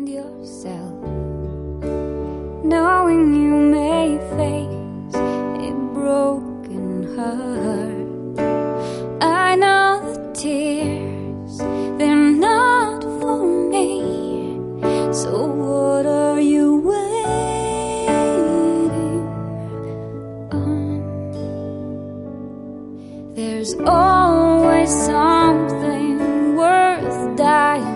find yourself, knowing you may face a broken heart. I know the tears, they're not for me, so what are you waiting on? There's always something worth dying